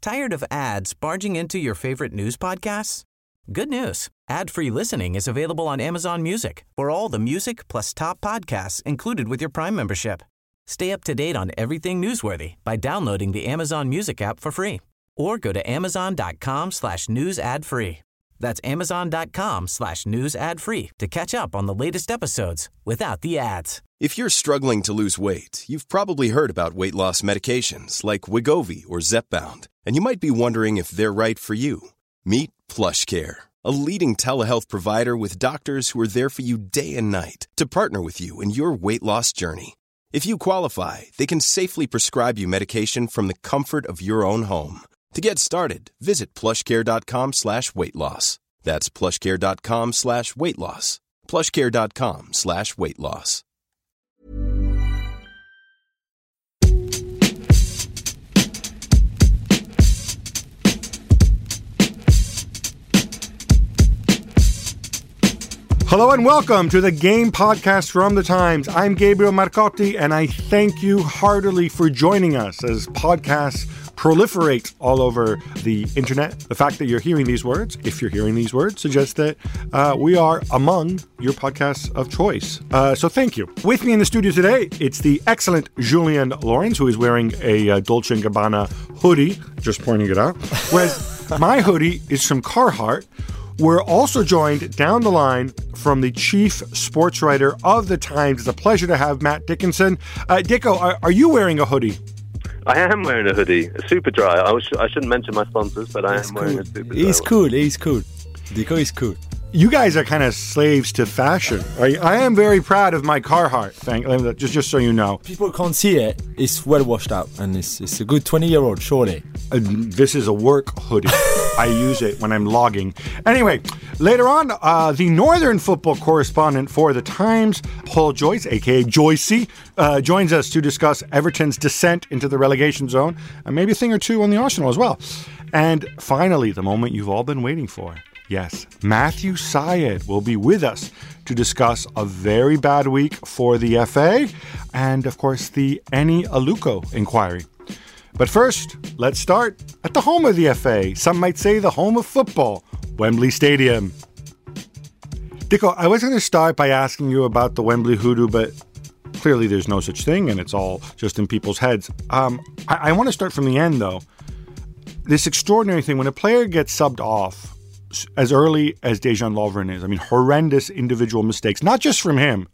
Tired of ads barging into your favorite news podcasts? Good news. Ad-free listening is available on Amazon Music for all the music plus top podcasts included with your Prime membership. Stay up to date on everything newsworthy by downloading the Amazon Music app for free or go to amazon.com/news ad free. That's amazon.com/news ad free to catch up on the latest episodes without the ads. If you're struggling to lose weight, you've probably heard about weight loss medications like Wegovy or Zepbound, and you might be wondering if they're right for you. Meet PlushCare, a leading telehealth provider with doctors who are there for you day and night to partner with you in your weight loss journey. If you qualify, they can safely prescribe you medication from the comfort of your own home. To get started, visit plushcare.com/weight loss. That's plushcare.com/weight loss. plushcare.com/weight loss. Hello and welcome to the Game Podcast from The Times. I'm Gabriel Marcotti, and I thank you heartily for joining us as podcasts proliferate all over the internet. The fact that you're hearing these words, if you're hearing these words, suggests that we are among your podcasts of choice. So thank you. With me in the studio today, it's the excellent Julian Lawrence, who is wearing a Dolce & Gabbana hoodie, just pointing it out, whereas my hoodie is from Carhartt. We're also joined down the line from the chief sports writer of The Times. It's a pleasure to have Matt Dickinson. Dicko, are you wearing a hoodie? I am wearing a hoodie, a Superdry. I shouldn't mention my sponsors, but I am wearing a Superdry. He's cool. Dicko is cool. You guys are kind of slaves to fashion. I am very proud of my Carhartt thing, just so you know. People can't see it. It's well washed out, and it's a good 20-year-old, surely. This is a work hoodie. I use it when I'm logging. Anyway, later on, the Northern football correspondent for The Times, Paul Joyce, a.k.a. Joycey, joins us to discuss Everton's descent into the relegation zone, and maybe a thing or two on the Arsenal as well. And finally, the moment you've all been waiting for. Yes, Matthew Syed will be with us to discuss a very bad week for the FA and, of course, the Eni Aluko inquiry. But first, let's start at the home of the FA. Some might say the home of football, Wembley Stadium. Dicko, I was going to start by asking you about the Wembley hoodoo, but clearly there's no such thing and it's all just in people's heads. I want to start from the end, though. This extraordinary thing, when a player gets subbed off, as early as Dejan Lovren is. I mean, horrendous individual mistakes, not just from him.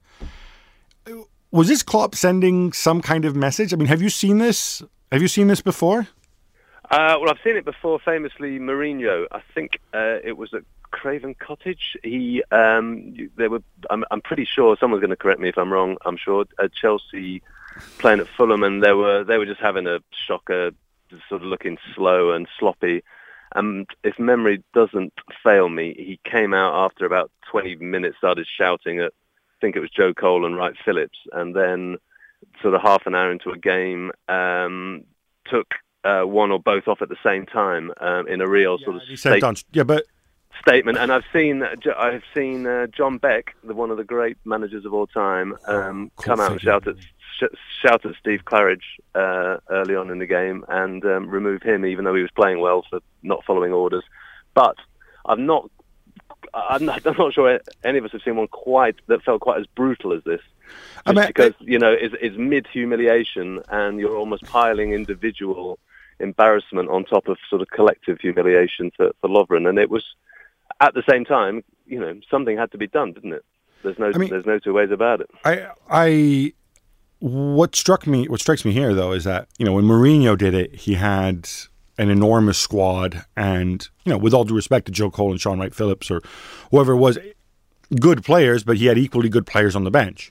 Was this Klopp sending some kind of message? I mean, have you seen this? Have you seen this before? Well, I've seen it before. Famously, Mourinho. I think it was at Craven Cottage. They were. I'm pretty sure. Someone's going to correct me if I'm wrong. I'm sure at Chelsea playing at Fulham, and they were just having a shocker, sort of looking slow and sloppy. And if memory doesn't fail me, he came out after about 20 minutes, started shouting at, I think it was Joe Cole and Wright Phillips, and then sort of half an hour into a game, took one or both off at the same time in a real sort of statement. And I've seen John Beck, one of the great managers of all time, come out and shout at Steve Claridge early on in the game and remove him, even though he was playing well, for not following orders. But I'm not sure any of us have seen one that felt quite as brutal as this. Because it's mid-humiliation and you're almost piling individual embarrassment on top of sort of collective humiliation for Lovren. And it was, at the same time, something had to be done, didn't it? There's no two ways about it. What strikes me here, though, is that, when Mourinho did it, he had an enormous squad and, with all due respect to Joe Cole and Sean Wright Phillips or whoever it was, good players, but he had equally good players on the bench.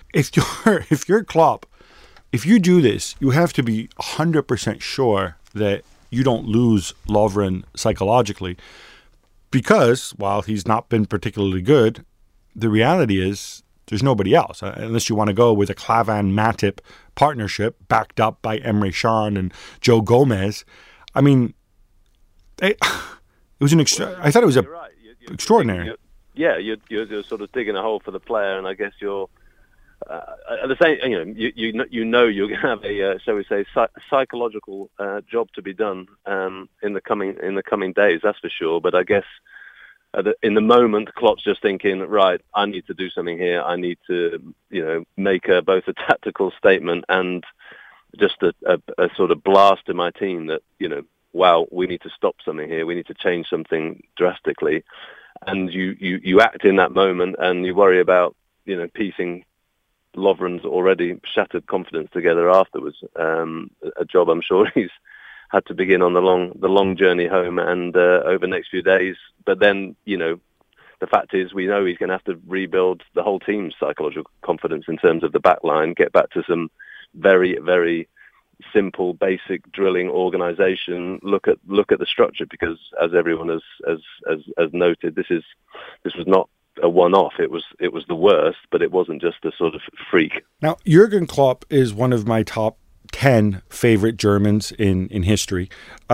If you're Klopp, if you do this, you have to be 100% sure that you don't lose Lovren psychologically, because while he's not been particularly good, the reality is there's nobody else, unless you want to go with a Klavan-Matip partnership backed up by Emre Can and Joe Gomez. I mean, it was I thought it was extraordinary. You're sort of digging a hole for the player, and I guess you're at the same, you know you're going to have a shall we say psychological job to be done in the coming days. That's for sure. But I guess in the moment, Klopp's just thinking, right, I need to do something here. I need to make both a tactical statement and just a sort of blast to my team that wow, we need to stop something here. We need to change something drastically. And you act in that moment, and you worry about piecing Lovren's already shattered confidence together afterwards. A job I'm sure he's had to begin on the long journey home and over the next few days. But then, the fact is we know he's going to have to rebuild the whole team's psychological confidence in terms of the back line, get back to some very, very simple, basic drilling organisation. Look at the structure, because as everyone has noted, this was not a one-off. It was the worst, but it wasn't just a sort of freak. Now, Jurgen Klopp is one of my top 10 favorite Germans in history.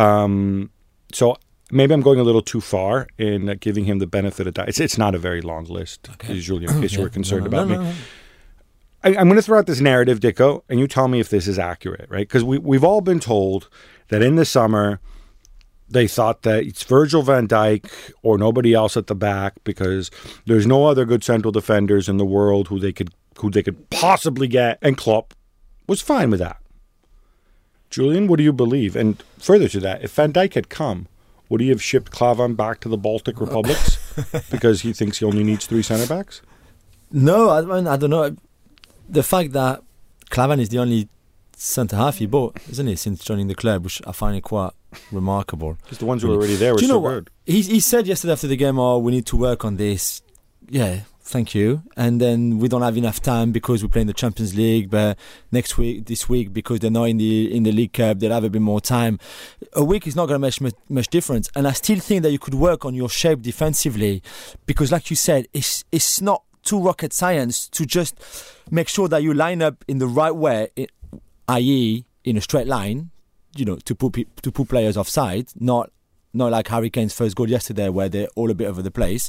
So maybe I'm going a little too far in giving him the benefit of doubt. It's not a very long list, Julian, in case you were concerned about me. I'm going to throw out this narrative, Dicko, and you tell me if this is accurate, right? Because we've all been told that in the summer they thought that it's Virgil van Dijk or nobody else at the back because there's no other good central defenders in the world who they could possibly get, and Klopp was fine with that. Julian, what do you believe? And further to that, if Van Dijk had come, would he have shipped Klavan back to the Baltic republics because he thinks he only needs 3 centre backs? No, I don't know. The fact that Klavan is the only centre half he bought, isn't he, since joining the club, which I find it quite remarkable. Because the ones who were already there were so good. He said yesterday after the game, we need to work on this. Yeah, thank you. And then we don't have enough time because we're playing the Champions League, but this week, because they're not in the League Cup, they'll have a bit more time. A week is not going to make much difference. And I still think that you could work on your shape defensively, because like you said, it's not too rocket science to just make sure that you line up in the right way, i.e. in a straight line, to put players offside, not like Harry Kane's first goal yesterday where they're all a bit over the place.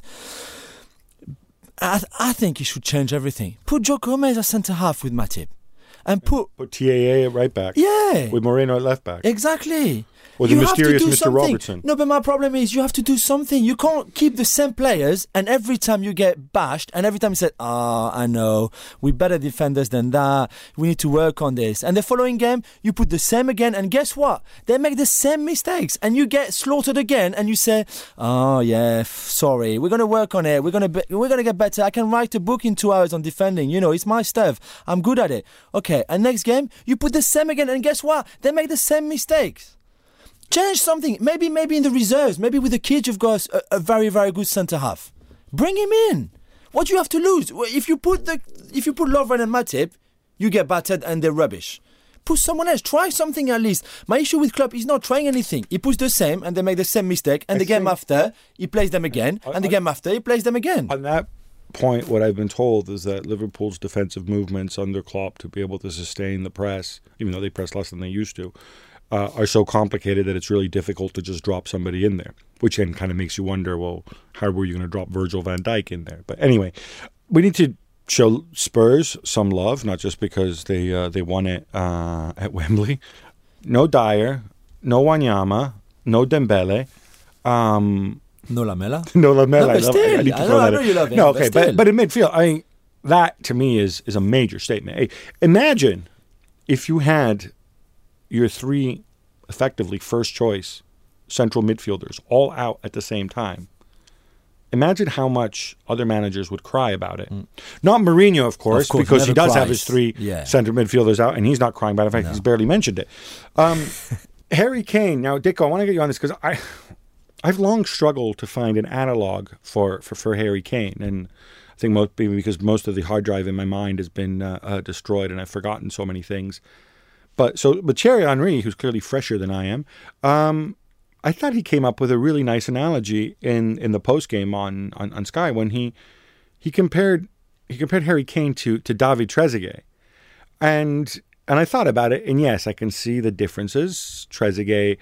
I think you should change everything. Put Joe Gomez as centre half with Matip, and put TAA at right back. Yeah, with Moreno at left back. Exactly. Or the mysterious Mr. Something. Robertson. No, but my problem is you have to do something. You can't keep the same players, and every time you get bashed, and every time you say, I know, we're better defenders than that, we need to work on this. And the following game, you put the same again, and guess what? They make the same mistakes, and you get slaughtered again, and you say, sorry, we're going to work on it, we're going to get better. I can write a book in 2 hours on defending, it's my stuff, I'm good at it. Okay, and next game, you put the same again, and guess what? They make the same mistakes. Change something. Maybe in the reserves. Maybe with the kids, you've got a very, very good centre half. Bring him in. What do you have to lose? If you put Lovren and Matip, you get battered and they're rubbish. Put someone else. Try something at least. My issue with Klopp is not trying anything. He puts the same and they make the same mistake. And the game after, he plays them again. And the game after, he plays them again. On that point, what I've been told is that Liverpool's defensive movements under Klopp to be able to sustain the press, even though they press less than they used to, are so complicated that it's really difficult to just drop somebody in there, which then kind of makes you wonder, well, how were you going to drop Virgil van Dijk in there? But anyway, we need to show Spurs some love, not just because they won it at Wembley. No Dyer, no Wanyama, no Dembele. No Lamela. No Lamela. No, but still, I know you love him. No, okay, but in midfield, that to me is a major statement. Hey, imagine if you had your 3 effectively first choice central midfielders all out at the same time. Imagine how much other managers would cry about it. Not Mourinho, of course because he does have his 3 central midfielders out, and he's not crying about it. In fact, he's barely mentioned it. Harry Kane. Now, Dicko, I want to get you on this because I've long struggled to find an analog for Harry Kane, and I think because most of the hard drive in my mind has been destroyed, and I've forgotten so many things. But Thierry Henry, who's clearly fresher than I am, I thought he came up with a really nice analogy in the post game on Sky when he compared Harry Kane to David Trezeguet, and I thought about it, and yes, I can see the differences. Trezeguet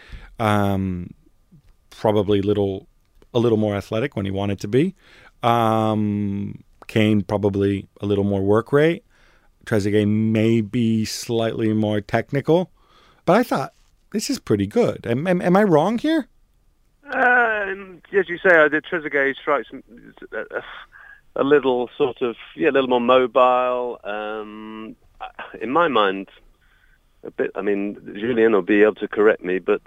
probably a little more athletic when he wanted to be. Kane probably a little more work rate. Trezeguet may be slightly more technical, but I thought this is pretty good. Am I wrong here? As you say, Trezeguet strikes a little sort of, a little more mobile. In my mind, a bit. I mean, Julien will be able to correct me, but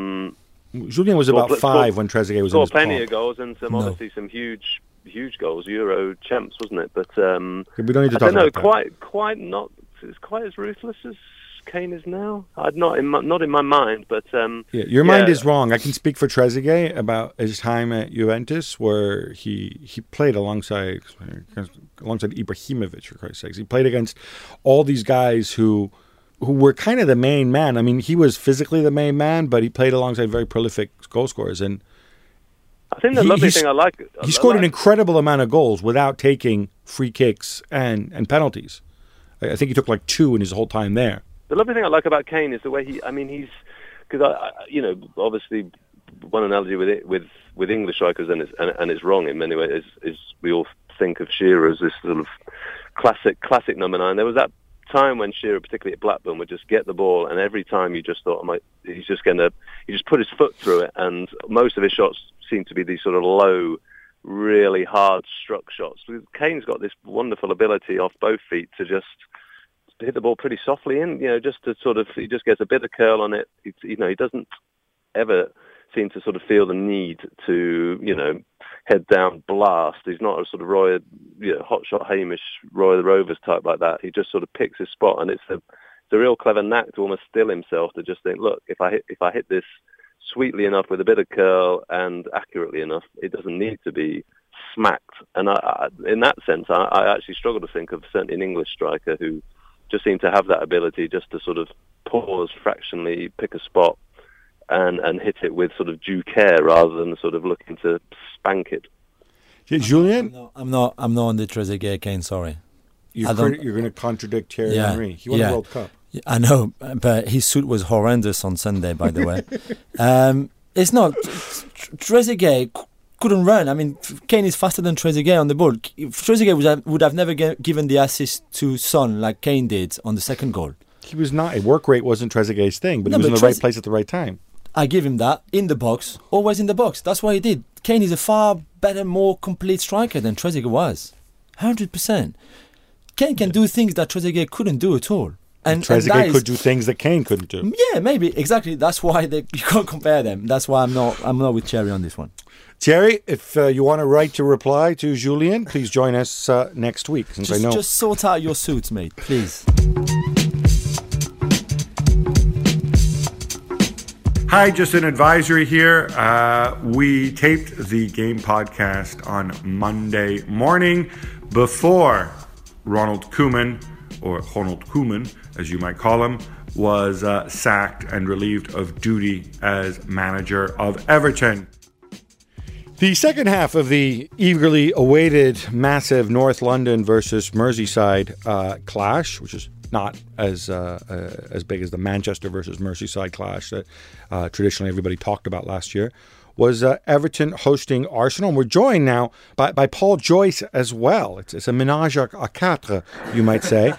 Julien was about 5 when Trezeguet was in his prime. Plenty of goals and obviously some huge goals, Euro champs, wasn't it? But we don't need to talk about that. Quite not. It's quite as ruthless as Kane is now. Not in my mind, but your mind is wrong. I can speak for Trezeguet about his time at Juventus, where he played alongside Ibrahimovic, for Christ's sakes. He played against all these guys who were kind of the main man. I mean, he was physically the main man, but he played alongside very prolific goal scorers. And I think the lovely thing I like... He scored an incredible amount of goals without taking free kicks and penalties. I think he took like 2 in his whole time there. The lovely thing I like about Kane is the way he's... Because, obviously, one analogy with English strikers, and it's wrong in many ways, is we all think of Shearer as this sort of classic number 9. There was that time when Shearer, particularly at Blackburn, would just get the ball, and every time you just thought, he just put his foot through it, and most of his shots seem to be these sort of low, really hard struck shots. Kane's got this wonderful ability off both feet to just hit the ball pretty softly in, just to sort of, he just gets a bit of curl on it. He doesn't ever seem to sort of feel the need to, head down blast. He's not a sort of Roy, hotshot Hamish, Roy the Rovers type like that. He just sort of picks his spot, and it's a real clever knack to almost still himself to just think, look, if I hit this sweetly enough with a bit of curl and accurately enough, it doesn't need to be smacked. And in that sense, I actually struggle to think of certainly an English striker who just seemed to have that ability just to sort of pause fractionally, pick a spot, and hit it with sort of due care rather than sort of looking to spank it. Yeah, Julien? I'm not on the Trezeguet Kane, sorry. You're going to contradict Thierry Henry. He won the World Cup. I know, but his suit was horrendous on Sunday, by the way. It's not... Trezeguet couldn't run. I mean, Kane is faster than Trezeguet on the ball. Trezeguet would have never given the assist to Son like Kane did on the second goal. He was not... Work rate wasn't Trezeguet's thing, but he was in the right place at the right time. I give him that. In the box. Always in the box. That's what he did. Kane is a far better, more complete striker than Trezeguet was. 100%. Kane can do things that Trezeguet couldn't do at all. And Trezeguet could do things that Kane couldn't do. Yeah, maybe. Exactly. That's why you can't compare them. That's why I'm not with Thierry on this one. Thierry, if you want to write to reply to Julien, please join us next week. Just sort out your suits, mate, please. Hi, just an advisory here. We taped the game podcast on Monday morning before Ronald Koeman, or Ronald Koeman, as you might call him, was sacked and relieved of duty as manager of Everton. The second half of the eagerly awaited massive North London versus Merseyside clash, which is not as big as the Manchester versus Merseyside clash that traditionally everybody talked about last year, was Everton hosting Arsenal. And we're joined now by Paul Joyce as well. It's a ménage à quatre, you might say.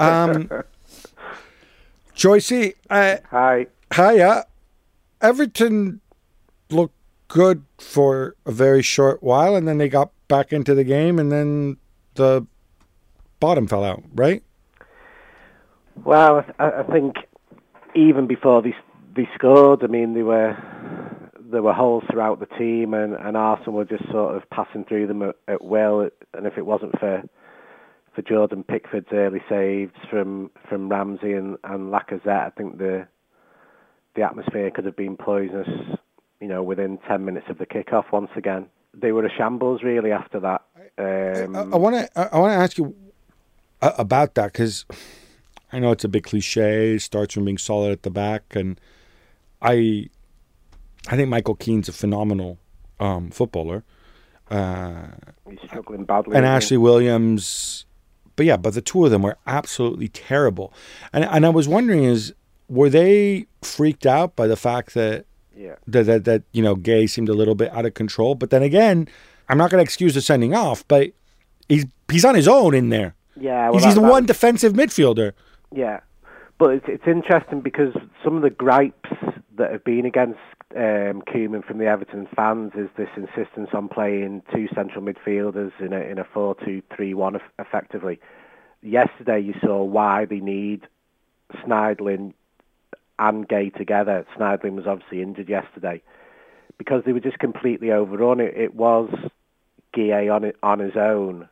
Joycey. Hi. Hiya. Everton looked good for a very short while, and then they got back into the game, and then the bottom fell out, right? Well, I think even before they scored, I mean, there were holes throughout the team, and Arsenal were just sort of passing through them at will. And if it wasn't for Jordan Pickford's early saves from Ramsey and Lacazette, I think the atmosphere could have been poisonous, within 10 minutes of the kickoff once again. They were a shambles, really, after that. I want to ask you about that, because I know it's a big cliche, starts from being solid at the back, and I think Michael Keane's a phenomenal footballer. He's struggling badly. And Ashley Williams, but the two of them were absolutely terrible. And I was wondering, were they freaked out by the fact that Gay seemed a little bit out of control? But then again, I'm not going to excuse the sending off, but he's on his own in there. Yeah, well, he's the one defensive midfielder. Yeah, but it's interesting because some of the gripes that have been against Koeman from the Everton fans is this insistence on playing two central midfielders in a 4-2-3-1 effectively. Yesterday you saw why they need Schneidlin and Gay together. Schneidlin was obviously injured yesterday because they were just completely overrun. It was Gay on his own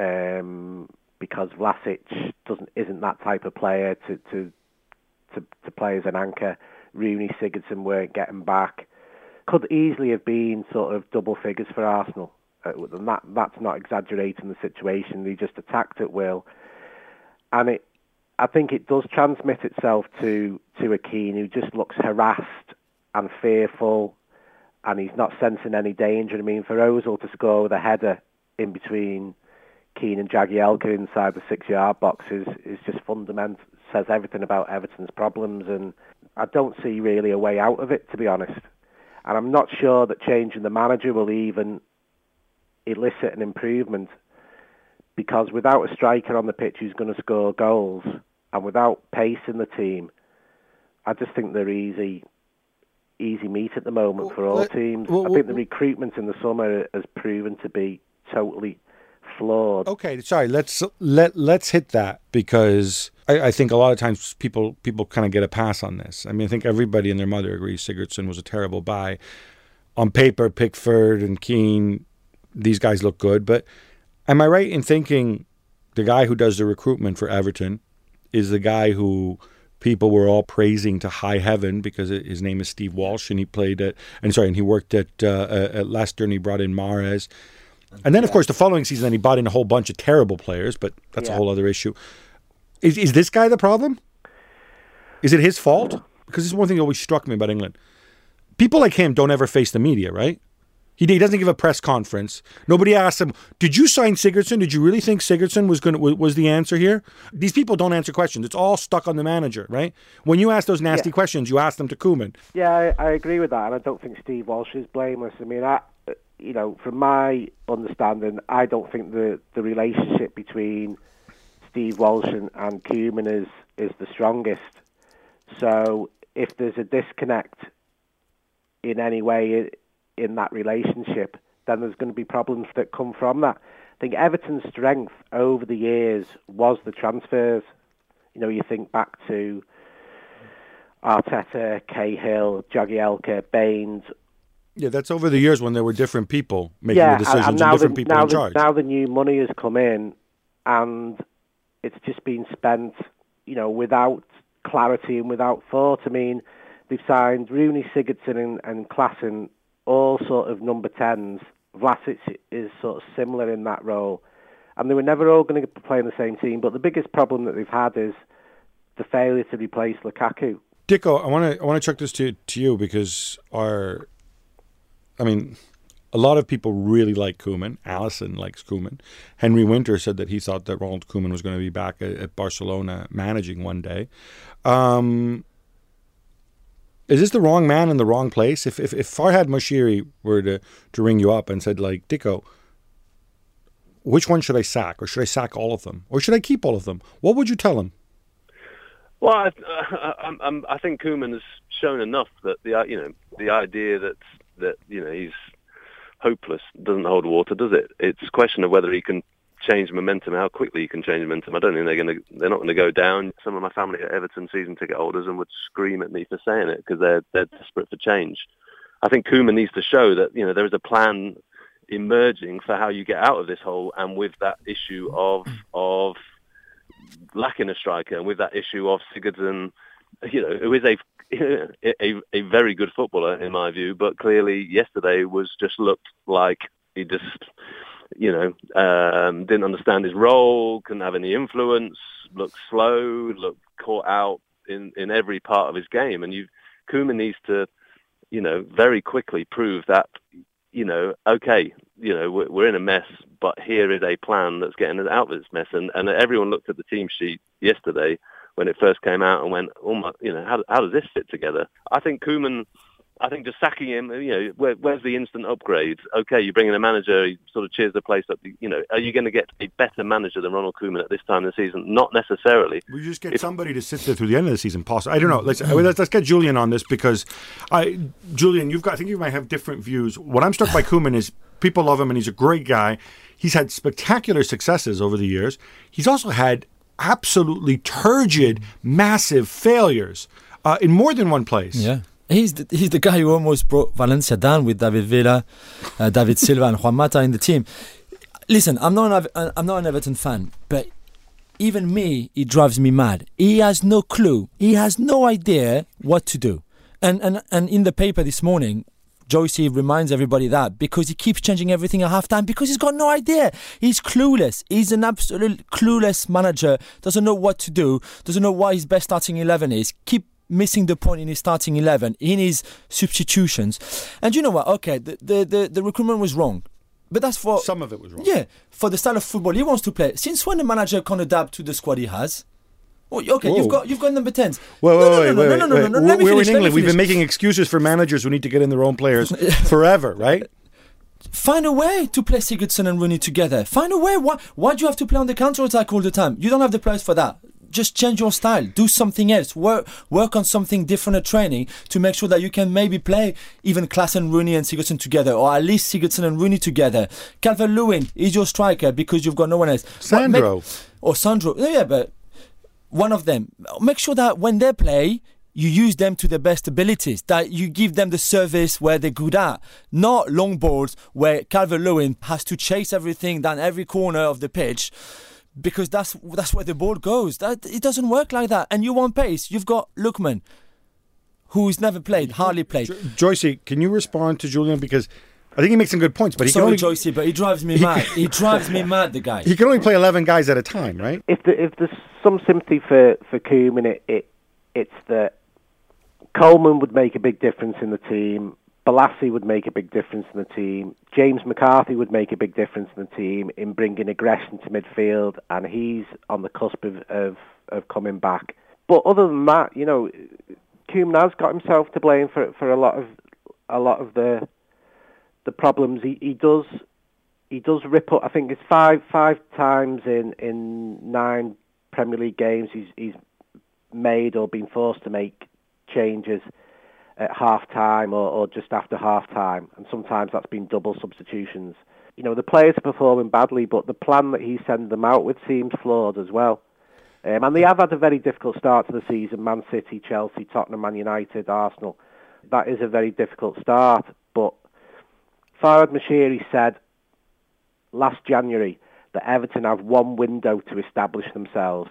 because Vlasic isn't that type of player to play as an anchor. Rooney, Sigurdsson weren't getting back. Could easily have been sort of double figures for Arsenal. And that's not exaggerating the situation. They just attacked at will. And I think it does transmit itself to a Keane who just looks harassed and fearful, and he's not sensing any danger. I mean, for Ozil to score with a header in between Keane and Jagielka inside the 6-yard box is just fundamental. Says everything about Everton's problems, and I don't see really a way out of it, to be honest. And I'm not sure that changing the manager will even elicit an improvement, because without a striker on the pitch who's going to score goals and without pace in the team, I just think they're easy meat at the moment for all teams. I think the recruitment in the summer has proven to be totally flawed. Okay, sorry. Let's hit that, because I think a lot of times people kind of get a pass on this. I mean, I think everybody and their mother agrees Sigurdsson was a terrible buy. On paper, Pickford and Keane, these guys look good, but am I right in thinking the guy who does the recruitment for Everton is the guy who people were all praising to high heaven because his name is Steve Walsh, and he he worked at Leicester, and he brought in Mahrez. And then, of course, the following season, then he bought in a whole bunch of terrible players, but that's a whole other issue. Is this guy the problem? Is it his fault? Because this is one thing that always struck me about England. People like him don't ever face the media, right? He doesn't give a press conference. Nobody asks him, did you sign Sigurdsson? Did you really think Sigurdsson was the answer here? These people don't answer questions. It's all stuck on the manager, right? When you ask those nasty questions, you ask them to Koeman. Yeah, I agree with that, and I don't think Steve Walsh is blameless. I mean, from my understanding, I don't think the relationship between Steve Walsh and Koeman is the strongest. So if there's a disconnect in any way in that relationship, then there's going to be problems that come from that. I think Everton's strength over the years was the transfers. You think back to Arteta, Cahill, Jagielka, Baines. Yeah, that's over the years when there were different people making the decisions and different people in charge. Now the new money has come in, and it's just been spent, without clarity and without thought. I mean, they've signed Rooney, Sigurdsson and Klaassen, all sort of number 10s. Vlasic is sort of similar in that role. And they were never all going to play in the same team. But the biggest problem that they've had is the failure to replace Lukaku. Dicko, I want to chuck this to you, because a lot of people really like Koeman. Allison likes Koeman. Henry Winter said that he thought that Ronald Koeman was going to be back at Barcelona managing one day. Is this the wrong man in the wrong place? If Farhad Moshiri were to ring you up and said, like, Dicko, which one should I sack? Or should I sack all of them? Or should I keep all of them? What would you tell him? Well, I think Koeman has shown enough that the idea that he's hopeless doesn't hold water, does it? It's a question of whether he can change momentum, how quickly he can change momentum. I don't think they're not going to go down. Some of my family are Everton season ticket holders and would scream at me for saying it, because they're desperate for change. I think Koeman needs to show that there is a plan emerging for how you get out of this hole, and with that issue of lacking a striker, and with that issue of Sigurdsson, who is a very good footballer in my view, but clearly yesterday looked like he just didn't understand his role, couldn't have any influence, looked slow, looked caught out in every part of his game. And Koeman needs to very quickly prove that okay, we're in a mess, but here is a plan that's getting us out of this mess. And everyone looked at the team sheet yesterday when it first came out and went, oh my, how does this fit together? I think Koeman I think just sacking him, where's the instant upgrade? Okay, you bring in a manager, he sort of cheers the place up. Are you going to get a better manager than Ronald Koeman at this time of the season? Not necessarily. We just get somebody to sit there through the end of the season, possibly. I don't know. Let's get Julian on this because, Julian, I think you might have different views. What I'm struck by Koeman is people love him and he's a great guy. He's had spectacular successes over the years. He's also had absolutely turgid, massive failures in more than one place. Yeah. He's the guy who almost brought Valencia down with David Villa, David Silva and Juan Mata in the team. Listen, I'm not an Everton fan, but even me, it drives me mad. He has no clue. He has no idea what to do. And in the paper this morning, Joycey reminds everybody that because he keeps changing everything at halftime because he's got no idea. He's clueless. He's an absolute clueless manager. Doesn't know what to do. Doesn't know why his best starting 11 is. Keep missing the point in his starting 11, in his substitutions. And you know what? Okay, the recruitment was wrong. But that's for... Some of it was wrong. Yeah, for the style of football he wants to play. Since when the manager can't adapt to the squad he has? Okay, Whoa. you've got number 10s. Wait. We're in England. We've been finish. making excuses for managers who need to get in their own players forever, right? Find a way to play Sigurdsson and Rooney together. Find a way. Why do you have to play on the counter-attack all the time? You don't have the players for that. Just change your style. Do something else. Work on something different at training to make sure that you can maybe play even Klaassen, Rooney and Sigurdsson together, or at least Sigurdsson and Rooney together. Calvert-Lewin is your striker because you've got no one else. Sandro. Sandro. Yeah, but one of them. Make sure that when they play, you use them to their best abilities, that you give them the service where they're good at. Not long balls where Calvert-Lewin has to chase everything down every corner of the pitch. Because that's where the ball goes. It doesn't work like that. And you want pace. You've got Lookman, who's never played, hardly played. Joycey, can you respond to Julian? Because I think he makes some good points. But Joycey, but he drives me mad. He drives me mad, the guy. He can only play 11 guys at a time, right? If there's some sympathy for Koeman, it's that Coleman would make a big difference in the team. Balassi would make a big difference in the team. James McCarthy would make a big difference in the team in bringing aggression to midfield, and he's on the cusp of coming back. But other than that, Koeman has got himself to blame for a lot of the problems. He does rip up. I think it's five times in 9 Premier League games he's made or been forced to make changes at half-time or just after half-time, and sometimes that's been double substitutions. The players are performing badly, but the plan that he's sending them out with seems flawed as well. And they have had a very difficult start to the season. Man City, Chelsea, Tottenham, Man United, Arsenal. That is a very difficult start, but Farhad Moshiri said last January that Everton have one window to establish themselves.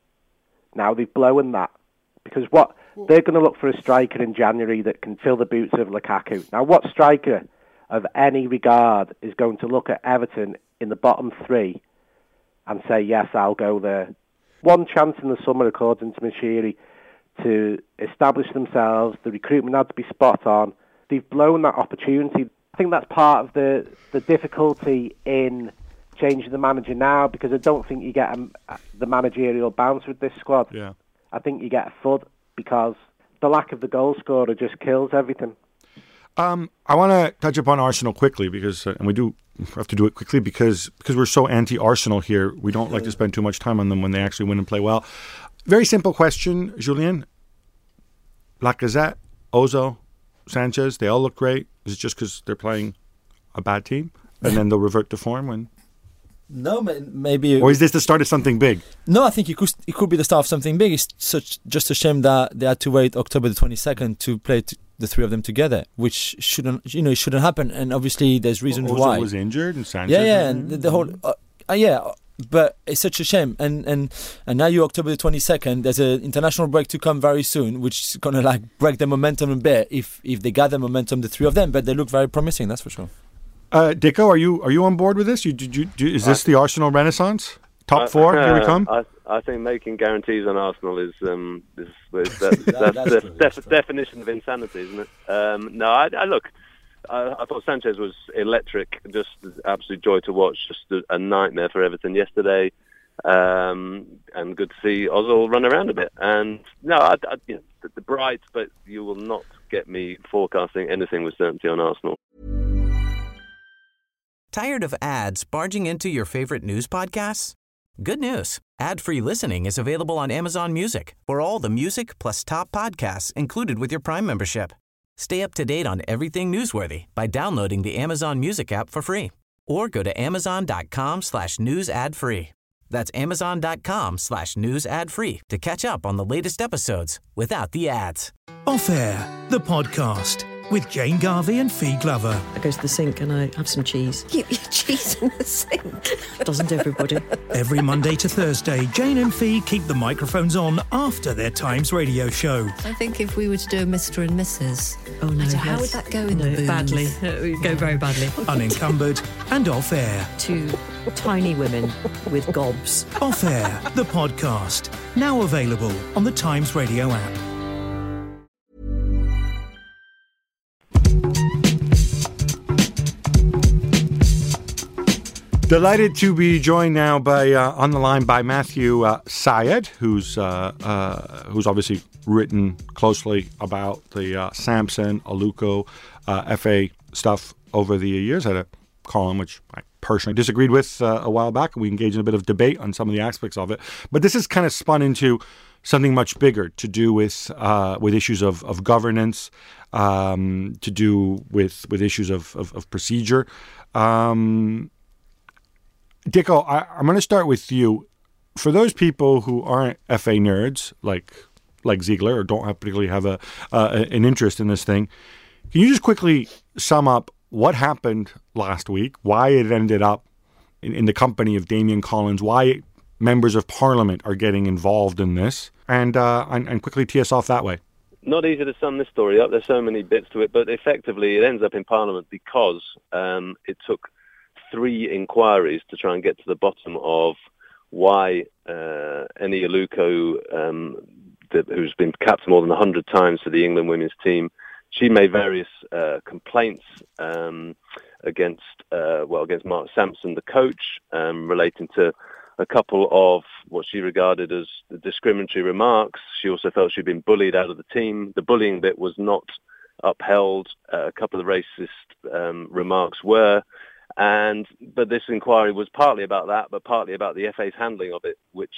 Now they've blown that, because they're going to look for a striker in January that can fill the boots of Lukaku. Now, what striker of any regard is going to look at Everton in the bottom 3 and say, yes, I'll go there? One chance in the summer, according to Moshiri, to establish themselves. The recruitment had to be spot on. They've blown that opportunity. I think that's part of the difficulty in changing the manager now, because I don't think you get the managerial bounce with this squad. Yeah. I think you get a FUD, because the lack of the goal scorer just kills everything. I want to touch upon Arsenal quickly, because, and we do have to do it quickly because we're so anti-Arsenal here. We don't like to spend too much time on them when they actually win and play well. Very simple question, Julien. Lacazette, Ozil, Sanchez, they all look great. Is it just because they're playing a bad team and then they'll revert to form when... No, maybe. Or is this the start of something big? No, I think it could be the start of something big. It's just a shame that they had to wait October the 22nd to play the 3 of them together, which shouldn't happen. And obviously, there's reasons why. Ozil was injured and Sanchez. Yeah, and the whole. But it's such a shame. And now you're October the 22nd. There's an international break to come very soon, which is gonna break the momentum a bit if they gather momentum, the 3 of them. But they look very promising, that's for sure. Dicko, are you on board with this? Is this the Arsenal renaissance? Top 4, here we come. I think making guarantees on Arsenal is the definition of insanity, isn't it? No, I thought Sanchez was electric, just absolute joy to watch, just a nightmare for Everton yesterday, and good to see Ozil run around a bit. And no, the bright, but you will not get me forecasting anything with certainty on Arsenal. Tired of ads barging into your favorite news podcasts? Good news. Ad-free listening is available on Amazon Music for all the music plus top podcasts included with your Prime membership. Stay up to date on everything newsworthy by downloading the Amazon Music app for free or go to amazon.com/news ad free. That's amazon.com/news ad free to catch up on the latest episodes without the ads. Off Air, the podcast with Jane Garvey and Fee Glover. I go to the sink and I have some cheese. Keep your cheese in the sink. Doesn't everybody? Every Monday to Thursday, Jane and Fee keep the microphones on after their Times radio show. I think if we were to do a Mr. and Mrs. Oh no, how would that go in the booth? Badly. It would go very badly. Unencumbered and Off Air. Two tiny women with gobs. Off Air, the podcast. Now available on the Times radio app. Delighted to be joined now by on the line by Matthew Syed, who's obviously written closely about the Sampson, Aluko, FA stuff over the years. Had a column which I personally disagreed with a while back, and we engaged in a bit of debate on some of the aspects of it. But this has kind of spun into something much bigger to do with issues of governance, to do with issues of procedure. Dicko, I'm going to start with you. For those people who aren't FA nerds like Ziegler or don't particularly have an interest in this thing, can you just quickly sum up what happened last week, why it ended up in the company of Damian Collins, why members of Parliament are getting involved in this, and quickly tee us off that way? Not easy to sum this story up. There's so many bits to it, but effectively it ends up in Parliament because it took 3 inquiries to try and get to the bottom of why Eni Aluko, who's been capped more than 100 times for the England women's team, she made various complaints against Mark Sampson, the coach, relating to a couple of what she regarded as discriminatory remarks. She also felt she'd been bullied out of the team. The bullying bit was not upheld. A couple of racist remarks were. But this inquiry was partly about that, but partly about the FA's handling of it, which,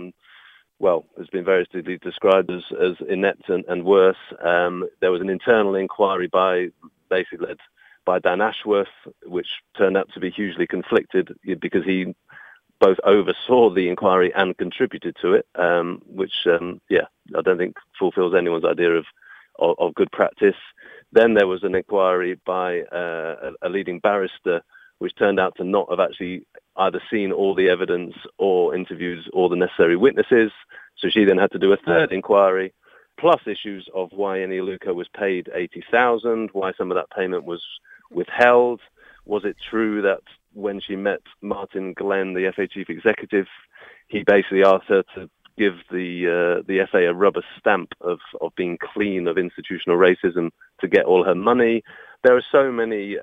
has been variously described as inept and worse. There was an internal inquiry basically led by Dan Ashworth, which turned out to be hugely conflicted because he both oversaw the inquiry and contributed to it, which I don't think fulfills anyone's idea of good practice. Then there was an inquiry by a leading barrister, which turned out to not have actually either seen all the evidence or interviewed all the necessary witnesses. So she then had to do a third inquiry, plus issues of why Eni Aluko was paid $80,000, why some of that payment was withheld. Was it true that when she met Martin Glenn, the FA chief executive, he basically asked her to give the FA a rubber stamp of being clean of institutional racism to get all her money? There are so many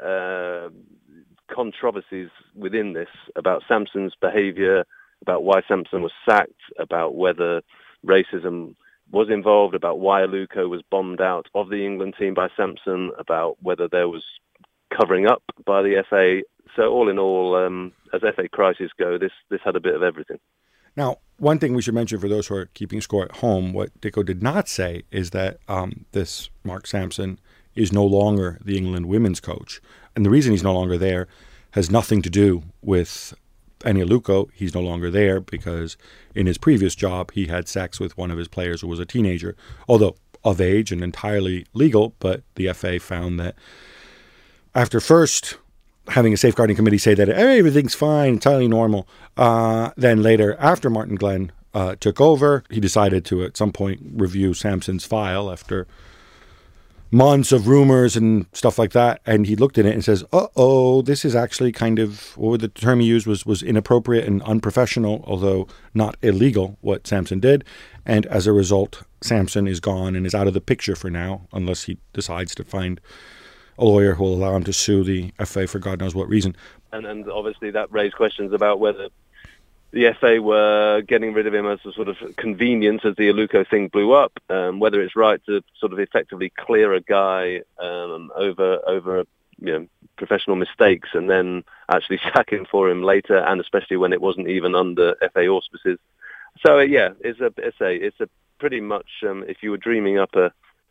controversies within this about Sampson's behaviour, about why Sampson was sacked, about whether racism was involved, about why Aluko was bombed out of the England team by Sampson, about whether there was covering up by the FA. So all in all, as FA crises go, this had a bit of everything. Now, one thing we should mention for those who are keeping score at home, what Dicko did not say is that this Mark Sampson is no longer the England women's coach. And the reason he's no longer there has nothing to do with Eni Aluko. He's no longer there because in his previous job, he had sex with one of his players who was a teenager, although of age and entirely legal. But the FA found that after first having a safeguarding committee say that everything's fine, entirely normal, then later, after Martin Glenn took over, he decided to at some point review Sampson's file after months of rumors and stuff like that, and he looked at it and says, this is actually kind of, what the term he used was inappropriate and unprofessional, although not illegal, what Sampson did. And as a result, Sampson is gone and is out of the picture for now, unless he decides to find a lawyer who will allow him to sue the FA for God knows what reason. And obviously that raised questions about whether the FA were getting rid of him as a sort of convenience as the Aluko thing blew up. Whether it's right to sort of effectively clear a guy over professional mistakes and then actually sack him for him later, and especially when it wasn't even under FA auspices. So it's a pretty much if you were dreaming up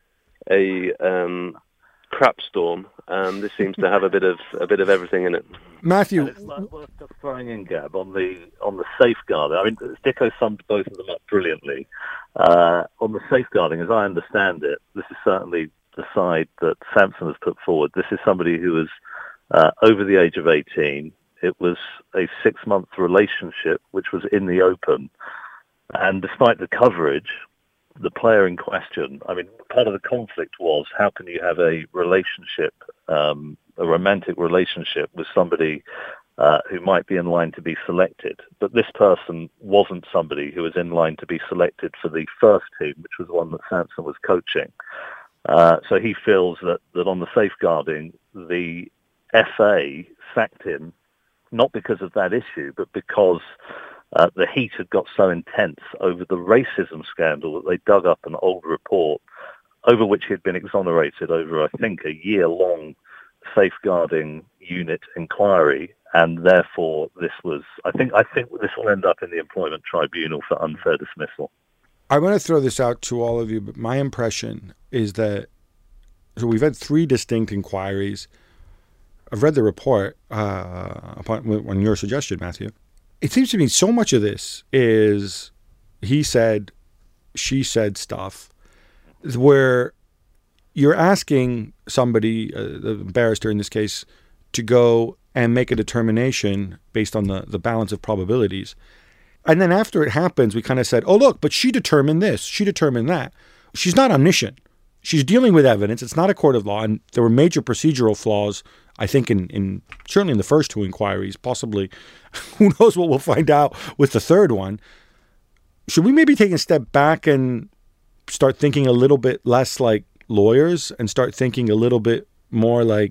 a crap storm, this seems to have a bit of everything in it. Matthew, and it's like worth just throwing in, Gab, on the safeguarding. I mean, Dicko summed both of them up brilliantly. On the safeguarding, as I understand it, this is certainly the side that Sampson has put forward. This is somebody who was over the age of 18. It was a 6-month relationship, which was in the open. And despite the coverage, the player in question, I mean, part of the conflict was, how can you have a relationship, a romantic relationship with somebody who might be in line to be selected? But this person wasn't somebody who was in line to be selected for the first team, which was the one that Sampson was coaching. So he feels that on the safeguarding, the FA sacked him, not because of that issue, but because the heat had got so intense over the racism scandal that they dug up an old report over which he had been exonerated over, I think, a year-long safeguarding unit inquiry, and therefore this was, I think this will end up in the employment tribunal for unfair dismissal. I want to throw this out to all of you, but my impression is that we've had 3 distinct inquiries. I've read the report on your suggestion, Matthew. It seems to me so much of this is he said, she said stuff where you're asking somebody, the barrister in this case, to go and make a determination based on the balance of probabilities. And then after it happens, we kind of said, oh, look, but she determined this, she determined that. She's not omniscient. She's dealing with evidence. It's not a court of law. And there were major procedural flaws, I think, in certainly in the first 2 inquiries, possibly. Who knows what we'll find out with the third one. Should we maybe take a step back and start thinking a little bit less like lawyers and start thinking a little bit more like,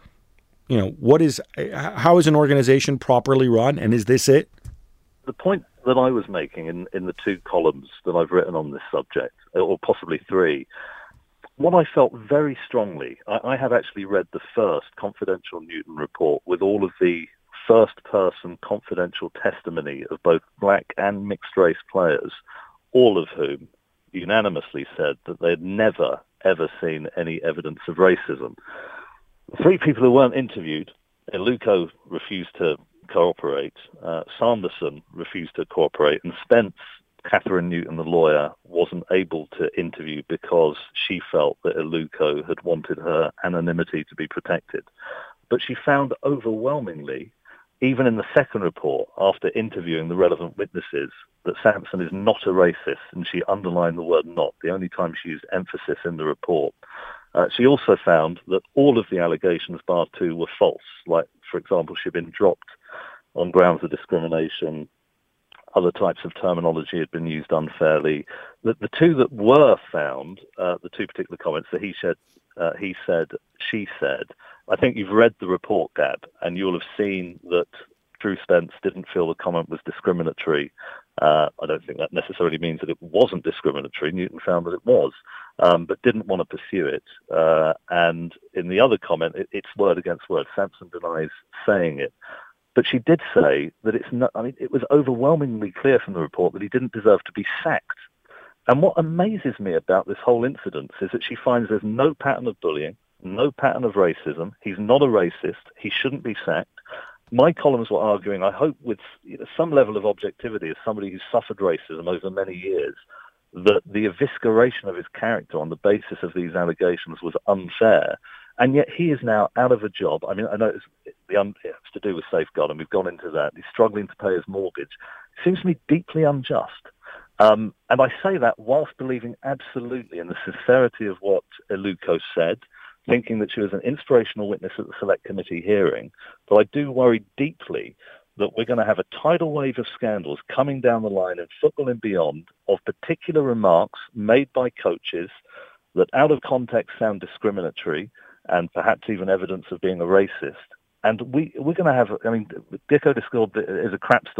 how is an organization properly run, and is this it? The point that I was making in the 2 columns that I've written on this subject, or possibly 3, what I felt very strongly, I have actually read the first confidential Newton report with all of the first-person confidential testimony of both black and mixed-race players, all of whom unanimously said that they had never, ever seen any evidence of racism. The 3 people who weren't interviewed, Aluko refused to cooperate, Sanderson refused to cooperate, and Spence, Catherine Newton, the lawyer, wasn't able to interview because she felt that Aluko had wanted her anonymity to be protected. But she found overwhelmingly, even in the second report, after interviewing the relevant witnesses, that Sampson is not a racist, and she underlined the word not, the only time she used emphasis in the report. She also found that all of the allegations, bar 2, were false. Like, for example, she'd been dropped on grounds of discrimination. Other types of terminology had been used unfairly. The 2 that were found, the 2 particular comments that he said, she said, I think you've read the report, Gab, and you'll have seen that Drew Spence didn't feel the comment was discriminatory. I don't think that necessarily means that it wasn't discriminatory. Newton found that it was, but didn't want to pursue it. And in the other comment, it's word against word. Sampson denies saying it. But she did say that it's not, it was overwhelmingly clear from the report that he didn't deserve to be sacked. And what amazes me about this whole incident is that she finds there's no pattern of bullying, no pattern of racism. He's not a racist. He shouldn't be sacked. My columns were arguing, I hope with some level of objectivity as somebody who's suffered racism over many years, that the evisceration of his character on the basis of these allegations was unfair. And yet he is now out of a job. I mean, I know it's to do with safeguard, and we've gone into that. He's struggling to pay his mortgage. It seems to me deeply unjust. And I say that whilst believing absolutely in the sincerity of what Aluko said, thinking that she was an inspirational witness at the Select Committee hearing. But I do worry deeply that we're going to have a tidal wave of scandals coming down the line in football and beyond of particular remarks made by coaches that out of context sound discriminatory and perhaps even evidence of being a racist. And we're going to have, Dicko described it as a crap storm.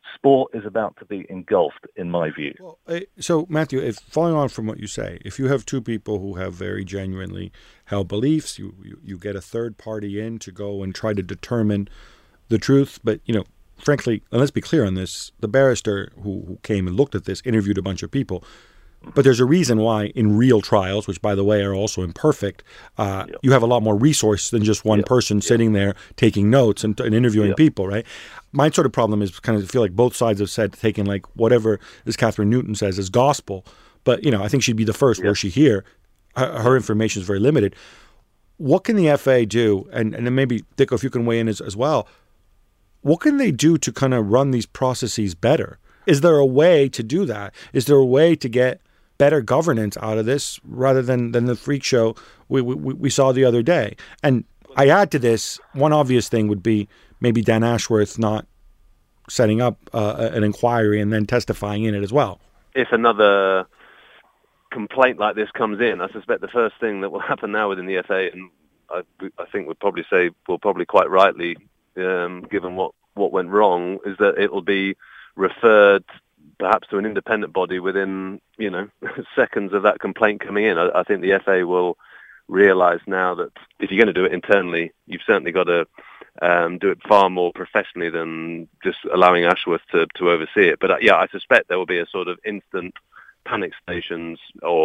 Sport is about to be engulfed, in my view. Well, so, Matthew, if following on from what you say, if you have two people who have very genuinely held beliefs, you get a third party in to go and try to determine the truth. But, frankly, and let's be clear on this, the barrister who came and looked at this interviewed a bunch of people. But there's a reason why in real trials, which, by the way, are also imperfect, you have a lot more resource than just one person sitting there taking notes and interviewing people, right? My sort of problem is kind of feel like both sides have said, taking like whatever, as Catherine Newton says, as gospel. But, I think she'd be the first were she here. Her information is very limited. What can the FA do? And then maybe, Dicko, if you can weigh in as well, what can they do to kind of run these processes better? Is there a way to do that? Is there a way to get better governance out of this rather than the freak show we saw the other day? And I add to this, one obvious thing would be maybe Dan Ashworth not setting up an inquiry and then testifying in it as well. If another complaint like this comes in, I suspect the first thing that will happen now within the FA, and I think we'll probably quite rightly, given what went wrong, is that it will be referred perhaps to an independent body within, seconds of that complaint coming in. I think the FA will realise now that if you're going to do it internally, you've certainly got to do it far more professionally than just allowing Ashworth to oversee it. But I suspect there will be a sort of instant panic stations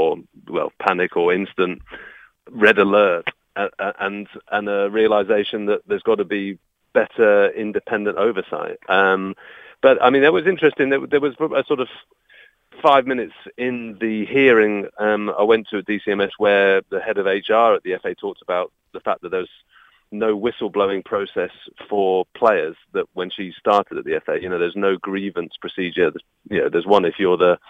panic or instant red alert and a realisation that there's got to be better independent oversight. But, I mean, that was interesting. There was a sort of 5 minutes in the hearing I went to at DCMS where the head of HR at the FA talked about the fact that there's no whistleblowing process for players, that when she started at the FA, there's no grievance procedure. There's one if you're the,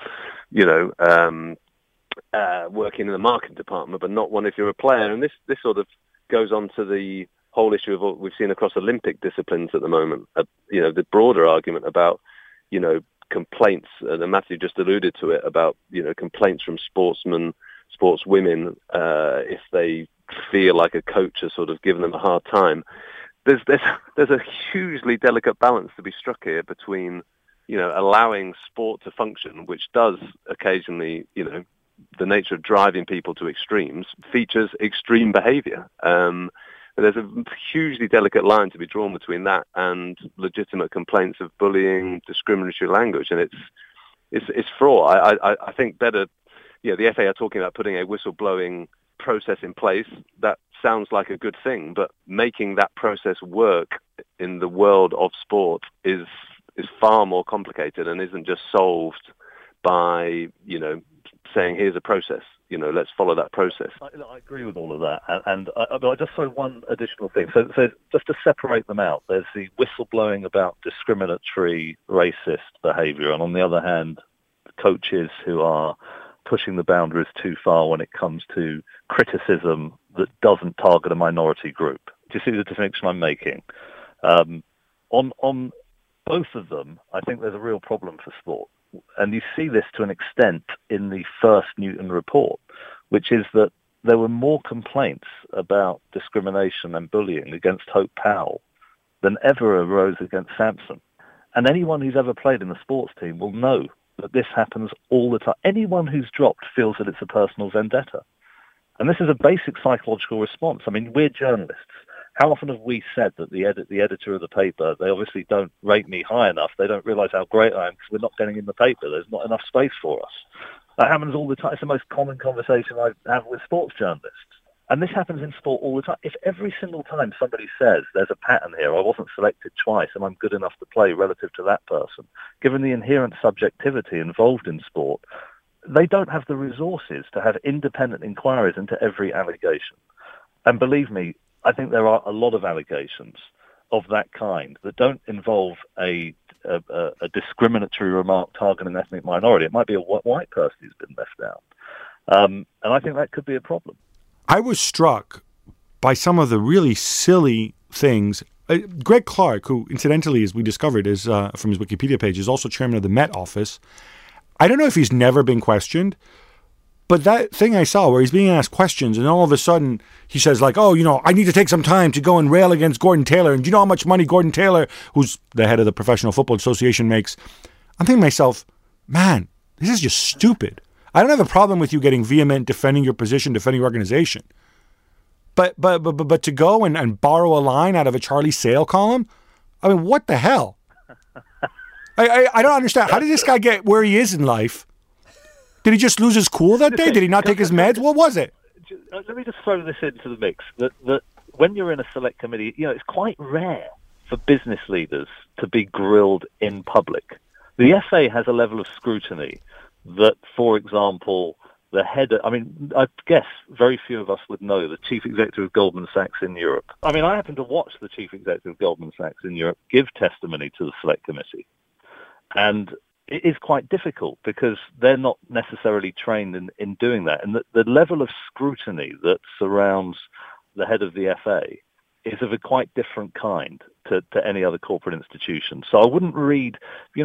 working in the marketing department, but not one if you're a player. And this sort of goes on to the whole issue of what we've seen across Olympic disciplines at the moment. The broader argument about, complaints, and Matthew just alluded to it, about, complaints from sportsmen, sportswomen, if they feel like a coach has sort of given them a hard time. There's a hugely delicate balance to be struck here between, allowing sport to function, which does occasionally, the nature of driving people to extremes, features extreme behaviour. There's a hugely delicate line to be drawn between that and legitimate complaints of bullying, discriminatory language, and it's fraught. I think better, the FA are talking about putting a whistleblowing process in place. That sounds like a good thing, but making that process work in the world of sport is far more complicated and isn't just solved by, saying here's a process. Let's follow that process. I agree with all of that. And I just saw one additional thing. So just to separate them out, there's the whistleblowing about discriminatory, racist behaviour. And on the other hand, coaches who are pushing the boundaries too far when it comes to criticism that doesn't target a minority group. Do you see the distinction I'm making? On both of them, I think there's a real problem for sport. And you see this to an extent in the first Newton report, which is that there were more complaints about discrimination and bullying against Hope Powell than ever arose against Sampson. And anyone who's ever played in the sports team will know that this happens all the time. Anyone who's dropped feels that it's a personal vendetta. And this is a basic psychological response. I mean, we're journalists. How often have we said that the editor of the paper, they obviously don't rate me high enough, they don't realise how great I am because we're not getting in the paper, there's not enough space for us. That happens all the time. It's the most common conversation I have with sports journalists. And this happens in sport all the time. If every single time somebody says, there's a pattern here, I wasn't selected twice and I'm good enough to play relative to that person, given the inherent subjectivity involved in sport, they don't have the resources to have independent inquiries into every allegation. And believe me, I think there are a lot of allegations of that kind that don't involve a discriminatory remark targeting an ethnic minority. It might be a white person who's been left out. And I think that could be a problem. I was struck by some of the really silly things. Greg Clark, who incidentally, as we discovered, is from his Wikipedia page, is also chairman of the Met Office. I don't know if he's never been questioned, But that thing I saw where he's being asked questions and all of a sudden he says like, oh, I need to take some time to go and rail against Gordon Taylor. And do you know how much money Gordon Taylor, who's the head of the Professional Football Association, makes? I'm thinking to myself, man, this is just stupid. I don't have a problem with you getting vehement, defending your position, defending your organization. But to go and borrow a line out of a Charlie Sale column? I mean, what the hell? I don't understand. How did this guy get where he is in life? Did he just lose his cool that day? Did he not take his meds? What was it? Let me just throw this into the mix. That when you're in a select committee, it's quite rare for business leaders to be grilled in public. The FA has a level of scrutiny that, for example, the head of, I guess very few of us would know the chief executive of Goldman Sachs in Europe. I happen to watch the chief executive of Goldman Sachs in Europe give testimony to the select committee. And it is quite difficult because they're not necessarily trained in doing that. And the level of scrutiny that surrounds the head of the FA is of a quite different kind to any other corporate institution. So I wouldn't read,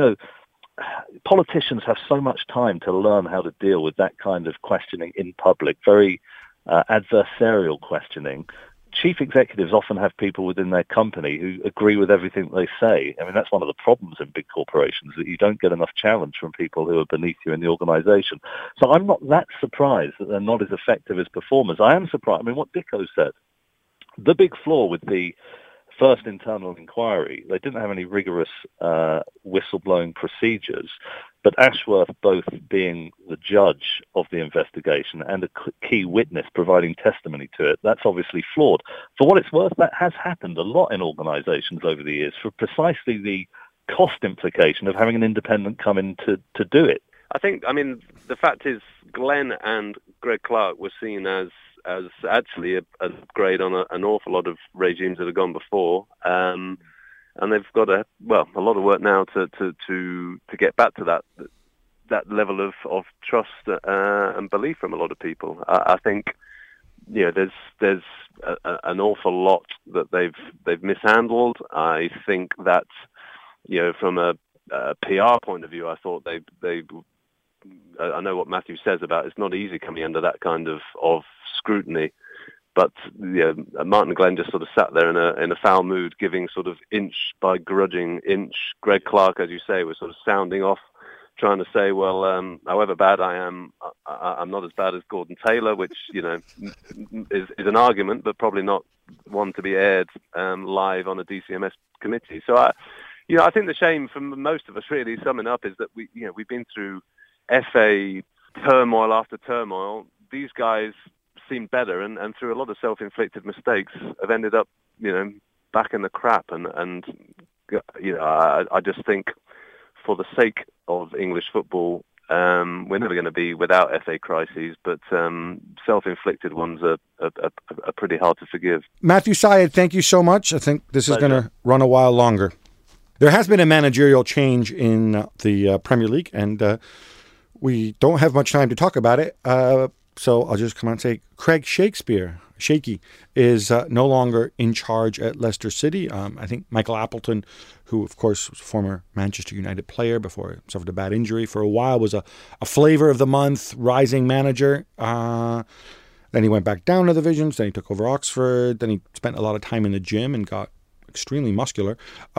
politicians have so much time to learn how to deal with that kind of questioning in public, very adversarial questioning. Chief executives often have people within their company who agree with everything they say. That's one of the problems in big corporations, that you don't get enough challenge from people who are beneath you in the organization. So I'm not that surprised that they're not as effective as performers. I am surprised. What Dicko said, the big flaw with the first internal inquiry, they didn't have any rigorous whistleblowing procedures, but Ashworth both being the judge of the investigation and a key witness providing testimony to it, that's obviously flawed. For what it's worth, that has happened a lot in organisations over the years for precisely the cost implication of having an independent come in to do it. I think, the fact is Glenn and Greg Clark were seen as actually an upgrade on an awful lot of regimes that have gone before, and they've got a lot of work now to get back to that level of trust and belief from a lot of people. I think there's an awful lot that they've mishandled. I think that from a PR point of view, I thought they I know what Matthew says about it's not easy coming under that kind of scrutiny, but Martin and Glenn just sort of sat there in a foul mood, giving sort of inch by grudging inch. Greg Clark, as you say, was sort of sounding off, trying to say, well, however bad I am, I'm not as bad as Gordon Taylor, which is an argument, but probably not one to be aired live on a DCMS committee. So I think the shame for most of us, really, summing up, is that we've been through FA turmoil after turmoil. These guys seem better, and through a lot of self-inflicted mistakes have ended up, back in the crap. And I just think, for the sake of English football, we're never going to be without FA crises, but self-inflicted ones are pretty hard to forgive. Matthew Syed, thank you so much. I think this is going to run a while longer. There has been a managerial change in the Premier League, and we don't have much time to talk about it, so I'll just come out and say Craig Shaky, is no longer in charge at Leicester City. I think Michael Appleton, who of course was a former Manchester United player before he suffered a bad injury for a while, was a flavour of the month, rising manager. Then he went back down to the divisions, then he took over Oxford, then he spent a lot of time in the gym and got extremely muscular.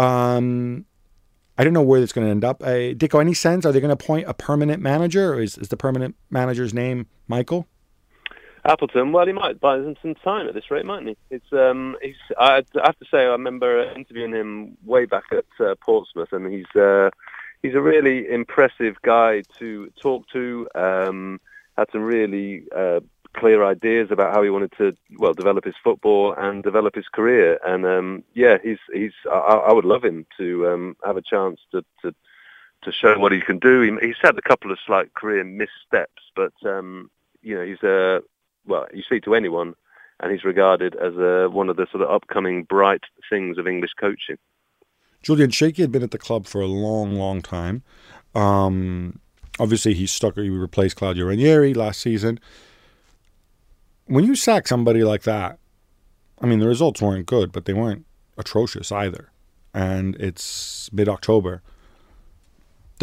I don't know where it's going to end up. Dicko, any sense? Are they going to appoint a permanent manager, or is the permanent manager's name Michael? Appleton, well, he might buy him some time at this rate, mightn't he? I have to say, I remember interviewing him way back at Portsmouth, and he's a really impressive guy to talk to. Had some really clear ideas about how he wanted to develop his football and develop his career, and I would love him to have a chance to show what he can do. He's had a couple of slight career missteps, but he's you speak to anyone and he's regarded as one of the sort of upcoming bright things of English coaching. Julian Shaky had been at the club for a long, long time. Obviously he replaced Claudio Ranieri last season. When you sack somebody like that, the results weren't good, but they weren't atrocious either. And it's mid-October.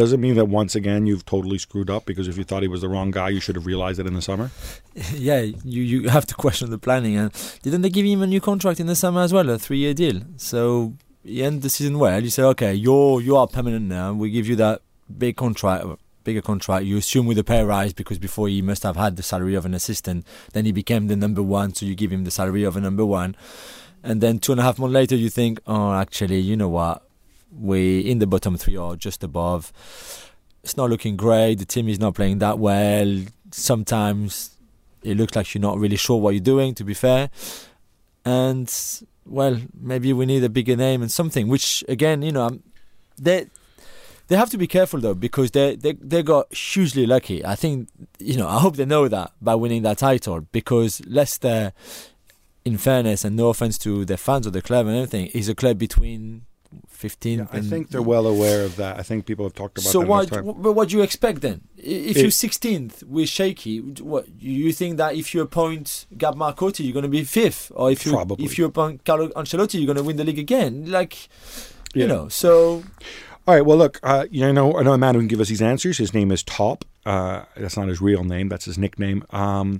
Does it mean that once again you've totally screwed up? Because if you thought he was the wrong guy, you should have realized it in the summer? Yeah, you have to question the planning. And didn't they give him a new contract in the summer as well, a 3-year deal? So he ended the season well. You say, okay, you are permanent now. We give you that bigger contract. You assume with a pay rise, because before he must have had the salary of an assistant. Then he became the number one, so you give him the salary of a number one. And then 2.5 months later, you think, oh, actually, you know what? We in the bottom 3 or just above. It's not looking great. The team is not playing that well. Sometimes it looks like you're not really sure what you're doing, to be fair. And, well, maybe we need a bigger name and something, which, again, they have to be careful, though, because they got hugely lucky. I think, I hope they know that by winning that title, because Leicester, in fairness, and no offense to their fans or the club and everything, is a club between 15th. I think they're well aware of that. I think people have talked about that. So what do you expect then? If you're 16th with shaky, what you think that if you appoint Gab Marcotti, you're going to be 5th, or if you appoint Carlo Ancelotti, you're going to win the league again? So. All right. Well, look. I know a man who can give us these answers. His name is Top. That's not his real name. That's his nickname. So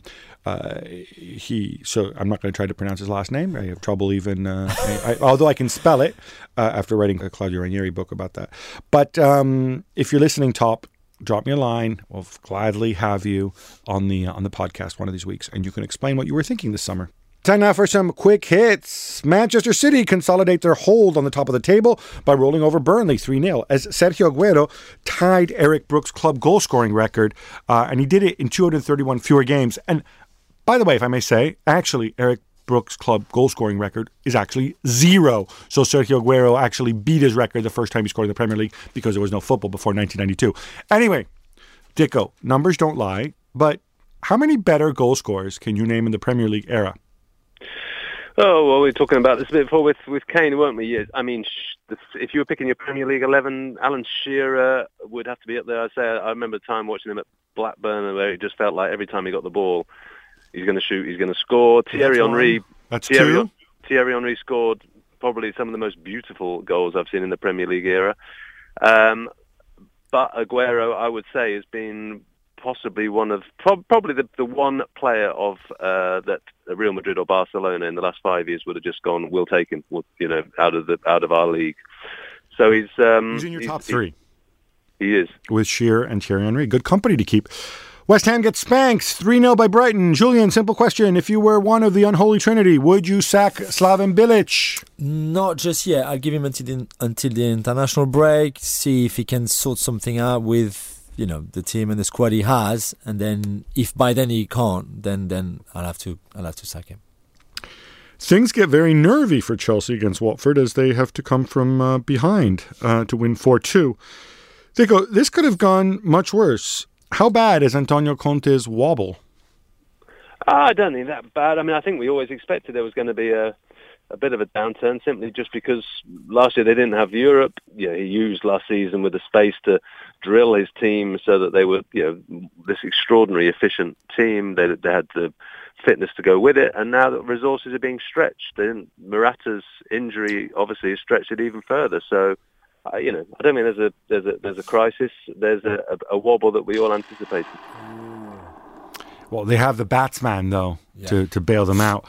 I'm not going to try to pronounce his last name. I have trouble even, although I can spell it after writing a Claudio Ranieri book about that. But if you're listening, Top, drop me a line. We'll gladly have you on the podcast one of these weeks, and you can explain what you were thinking this summer. Time now for some quick hits. Manchester City consolidate their hold on the top of the table by rolling over Burnley 3-0 as Sergio Aguero tied Eric Brooks' club goal-scoring record, and he did it in 231 fewer games. And by the way, if I may say, actually, Eric Brooks' club goal-scoring record is actually 0. So Sergio Aguero actually beat his record the first time he scored in the Premier League because there was no football before 1992. Anyway, Dicko, numbers don't lie, but how many better goal scorers can you name in the Premier League era? Oh, well, we were talking about this a bit before with Kane, weren't we? Yeah, I mean, if you were picking your Premier League 11, Alan Shearer would have to be up there. I remember the time watching him at Blackburn where it just felt like every time he got the ball, he's going to shoot, he's going to score. Thierry Henry. That's two. Thierry Henry scored probably some of the most beautiful goals I've seen in the Premier League era. But Aguero, I would say, has been possibly one of probably the one player of that Real Madrid or Barcelona in the last 5 years would have just gone, we'll take him, out of our league. So he's in your top 3. He is, with Shearer and Thierry Henry. Good company to keep. West Ham gets spanked 3-0 by Brighton. Julian, simple question: if you were one of the unholy trinity, would you sack Slaven Bilic? Not just yet. I'll give him until the international break, see if he can sort something out with the team and the squad he has, and then if by then he can't, then I'll have to sack him. Things get very nervy for Chelsea against Watford as they have to come from behind to win 4-2. They go, this could have gone much worse. How bad is Antonio Conte's wobble? I don't think that bad. I mean, I think we always expected there was going to be a bit of a downturn, simply just because last year they didn't have Europe. He used last season with the space to drill his team so that they were, this extraordinary efficient team. They had the fitness to go with it, and now that resources are being stretched, Morata's injury obviously has stretched it even further. So, I don't mean there's a crisis. There's a wobble that we all anticipated. Well, they have the batsman though to bail them out.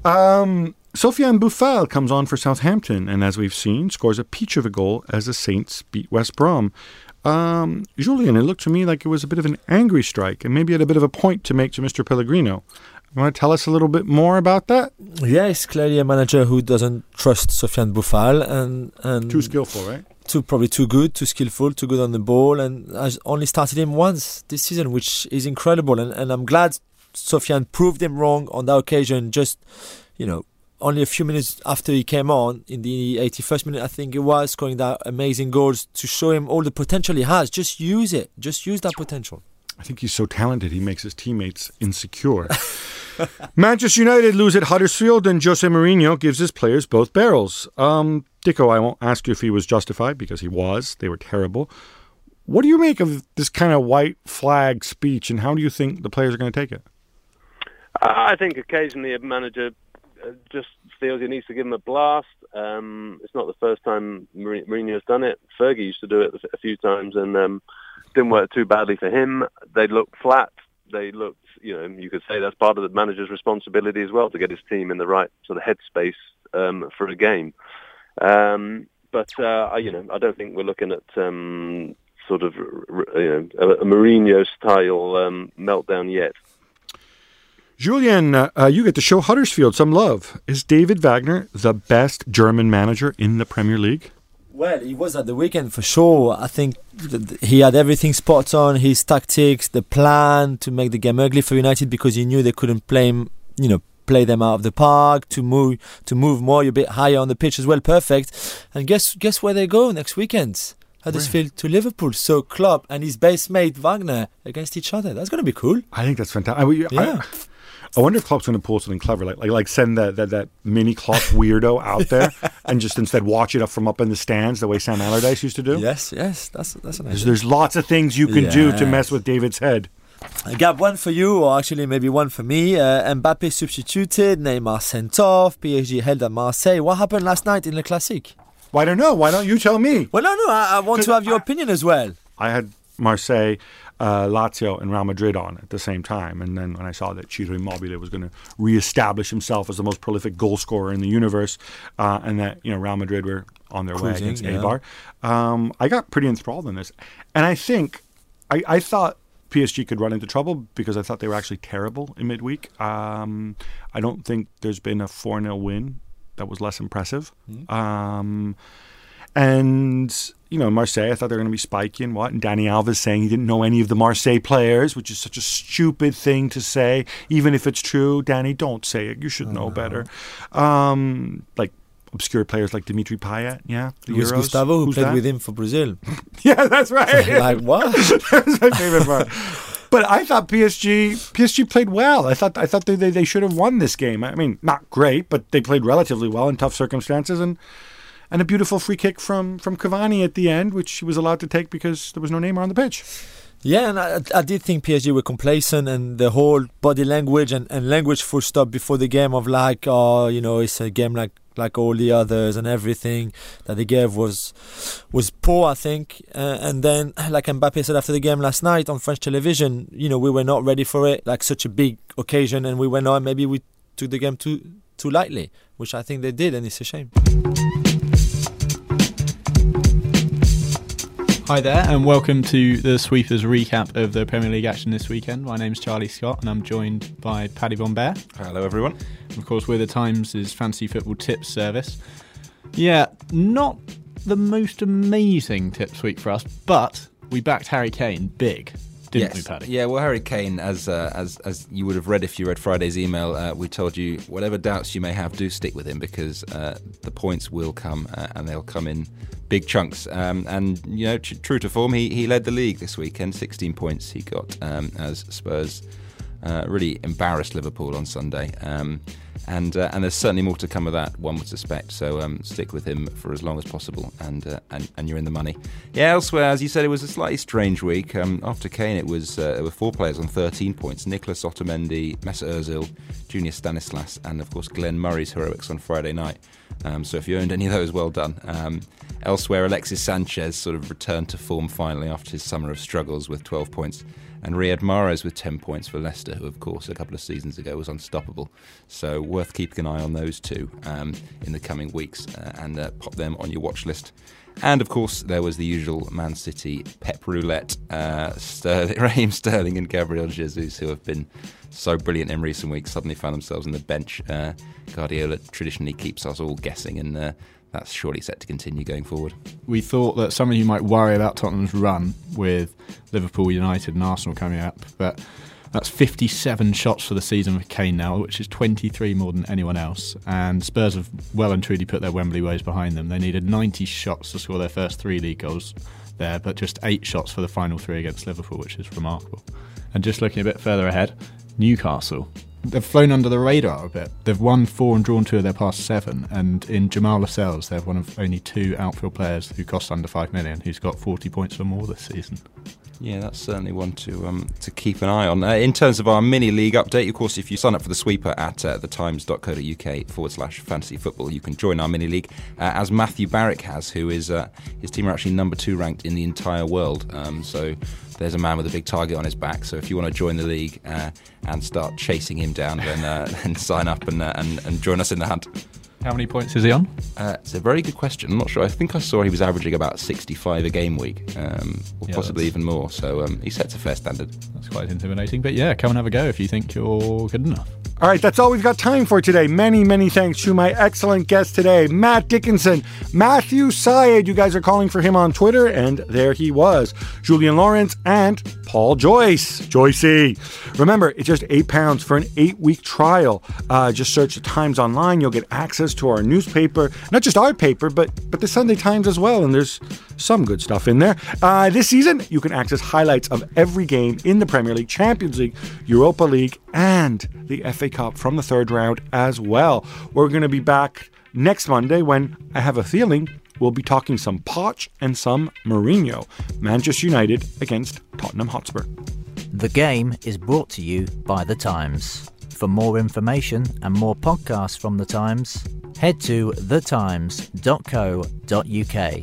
Sofiane Boufal comes on for Southampton, and as we've seen, scores a peach of a goal as the Saints beat West Brom. Julian, it looked to me like it was a bit of an angry strike, and maybe had a bit of a point to make to Mr. Pellegrino. You want to tell us a little bit more about that? Yes, clearly a manager who doesn't trust Sofiane Boufal, and too skillful, right? Probably too good, too skillful, too good on the ball, and has only started him once this season, which is incredible. And I'm glad Sofiane proved him wrong on that occasion. Just only a few minutes after he came on, in the 81st minute, I think it was, scoring that amazing goals to show him all the potential he has. Just use it. Just use that potential. I think he's so talented, he makes his teammates insecure. Manchester United lose at Huddersfield, and Jose Mourinho gives his players both barrels. Dicko, I won't ask you if he was justified, because he was. They were terrible. What do you make of this kind of white flag speech, and how do you think the players are going to take it? I think occasionally a manager just feels he needs to give him a blast. It's not the first time Mourinho's done it. Fergie used to do it a few times, and didn't work too badly for him. They looked flat. They looked, you could say that's part of the manager's responsibility as well, to get his team in the right sort of headspace for a game. But I don't think we're looking at sort of a Mourinho-style meltdown yet. Julian, you get to show Huddersfield some love. Is David Wagner the best German manager in the Premier League? Well, he was at the weekend for sure. I think he had everything spot on, his tactics, the plan to make the game ugly for United, because he knew they couldn't play them out of the park, to move more, a bit higher on the pitch as well. Perfect. And guess where they go next weekend? Huddersfield to Liverpool. So Klopp and his base mate Wagner against each other. That's going to be cool. I think that's fantastic. I wonder if Klopp's going to pull something clever, like send that mini Klopp weirdo out there and just instead watch it from up in the stands the way Sam Allardyce used to do. Yes, that's an idea. There's lots of things you can do to mess with David's head. I got one for you, or actually maybe one for me. Mbappe substituted, Neymar sent off, PSG held at Marseille. What happened last night in the Classic? Well, I don't know. Why don't you tell me? Well, no, I want to have your opinion as well. I had Marseille, Lazio and Real Madrid on at the same time, and then when I saw that Ciro Immobile was going to reestablish himself as the most prolific goal scorer in the universe, and that Real Madrid were on their way against Eibar, I got pretty enthralled in this. And I think I thought PSG could run into trouble because I thought they were actually terrible in midweek. I don't think there's been a 4-0 win that was less impressive. And Marseille, I thought they were going to be spiky and what. And Dani Alves saying he didn't know any of the Marseille players, which is such a stupid thing to say. Even if it's true, Danny, don't say it. You should know better. Like obscure players like Dimitri Payet, the Luis Euros. Gustavo, who played with him for Brazil. Yeah, that's right. Like what? That was my favorite part. But I thought PSG played well. I thought they should have won this game. I mean, not great, but they played relatively well in tough circumstances, and a beautiful free kick from Cavani at the end, which he was allowed to take because there was no Neymar on the pitch. Yeah, and I did think PSG were complacent, and the whole body language and language full stop before the game of it's a game like all the others, and everything that they gave was poor, I think. And then, like Mbappe said after the game last night on French television, we were not ready for it, like such a big occasion, and we went on. Maybe we took the game too lightly, which I think they did, and it's a shame. Hi there, and welcome to the Sweepers recap of the Premier League action this weekend. My name's Charlie Scott, and I'm joined by Paddy Von Bear. Hello, everyone. Of course, we're the Times' fantasy football tips service. Yeah, not the most amazing tips week for us, but we backed Harry Kane big, didn't we, Paddy? Yeah, well, Harry Kane, as you would have read if you read Friday's email, we told you whatever doubts you may have, do stick with him, because the points will come, and they'll come in big chunks. And true to form, he led the league this weekend. 16 points he got as Spurs really embarrassed Liverpool on Sunday. And there's certainly more to come of that, one would suspect. So stick with him for as long as possible, and you're in the money. Yeah, elsewhere, as you said, it was a slightly strange week. After Kane, there were 4 players on 13 points: Nicolas Otamendi, Mesut Ozil, Junior Stanislas, and of course Glenn Murray's heroics on Friday night. So if you owned any of those, well done. Elsewhere, Alexis Sanchez sort of returned to form finally after his summer of struggles with 12 points. And Riyad Mahrez with 10 points for Leicester, who, of course, a couple of seasons ago was unstoppable. So worth keeping an eye on those two in the coming weeks, and pop them on your watch list. And, of course, there was the usual Man City pep roulette. Raheem Sterling and Gabriel Jesus, who have been so brilliant in recent weeks, suddenly found themselves on the bench. Guardiola traditionally keeps us all guessing, and that's surely set to continue going forward. We thought that some of you might worry about Tottenham's run with Liverpool, United and Arsenal coming up, but that's 57 shots for the season with Kane now, which is 23 more than anyone else, and Spurs have well and truly put their Wembley woes behind them. They needed 90 shots to score their first 3 league goals there, but just 8 shots for the final 3 against Liverpool, which is remarkable. And just looking a bit further ahead, Newcastle. They've flown under the radar a bit. They've won 4 and drawn 2 of their past 7, and in Jamal Lascelles, they're one of only 2 outfield players who cost under 5 million who's got 40 points or more this season. Yeah, that's certainly one to keep an eye on. In terms of our mini league update, of course, if you sign up for the sweeper at thetimes.co.uk/fantasy football, you can join our mini league, as Matthew Barrick has, who is his team are actually number 2 ranked in the entire world. So there's a man with a big target on his back. So if you want to join the league and start chasing him down, then sign up and join us in the hunt. How many points is he on? It's a very good question. I'm not sure. I think I saw he was averaging about 65 a game week, or possibly even more. So he sets a fair standard. That's quite intimidating. But yeah, come and have a go if you think you're good enough. All right, that's all we've got time for today. Many, many thanks to my excellent guests today, Matt Dickinson, Matthew Syed. You guys are calling for him on Twitter, and there he was. Julian Lawrence and Paul Joyce. Joycey. Remember, it's just £8 for an 8-week trial. Just search the Times online. You'll get access to our newspaper, not just our paper, but the Sunday Times as well, and there's some good stuff in there. This season, you can access highlights of every game in the Premier League, Champions League, Europa League, and the FA Cup from the 3rd round as well. We're going to be back next Monday when I have a feeling we'll be talking some Poch and some Mourinho. Manchester United against Tottenham Hotspur. The Game is brought to you by The Times. For more information and more podcasts from The Times, head to thetimes.co.uk.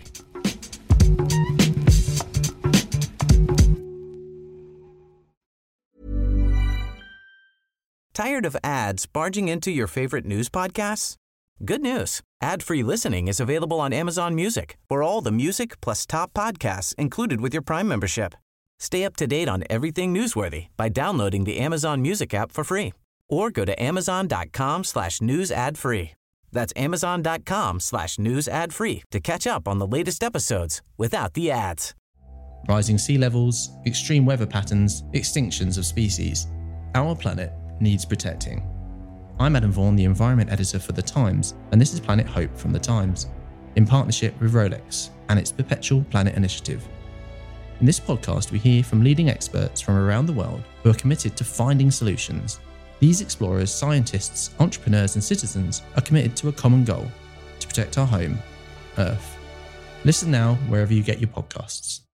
Tired of ads barging into your favorite news podcasts? Good news. Ad-free listening is available on Amazon Music for all the music plus top podcasts included with your Prime membership. Stay up to date on everything newsworthy by downloading the Amazon Music app for free or go to amazon.com/news ad free. That's amazon.com/news ad free to catch up on the latest episodes without the ads. Rising sea levels, extreme weather patterns, extinctions of species. Our planet needs protecting. I'm Adam Vaughan, the Environment Editor for The Times, and this is Planet Hope from The Times, in partnership with Rolex and its Perpetual Planet Initiative. In this podcast, we hear from leading experts from around the world who are committed to finding solutions. These explorers, scientists, entrepreneurs, and citizens are committed to a common goal: to protect our home, Earth. Listen now wherever you get your podcasts.